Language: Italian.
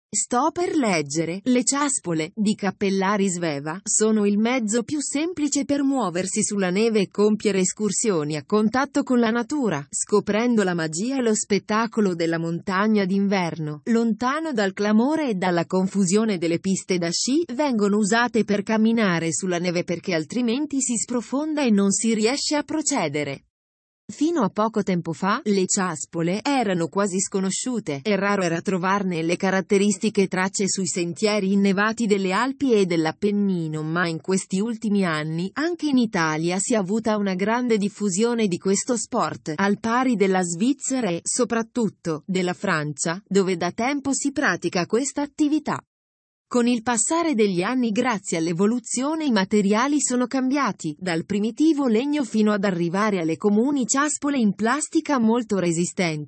Sto per leggere. Le ciaspole di Cappellari Sveva sono il mezzo più semplice per muoversi sulla neve e compiere escursioni a contatto con la natura, scoprendo la magia e lo spettacolo della montagna d'inverno. Lontano dal clamore e dalla confusione delle piste da sci, vengono usate per camminare sulla neve perché altrimenti si sprofonda e non si riesce a procedere. Fino a poco tempo fa, le ciaspole erano quasi sconosciute, e raro era trovarne le caratteristiche tracce sui sentieri innevati delle Alpi e dell'Appennino, ma in questi ultimi anni, anche in Italia si è avuta una grande diffusione di questo sport, al pari della Svizzera e, soprattutto, della Francia, dove da tempo si pratica questa attività. Con il passare degli anni, grazie all'evoluzione, i materiali sono cambiati, dal primitivo legno fino ad arrivare alle comuni ciaspole in plastica molto resistenti.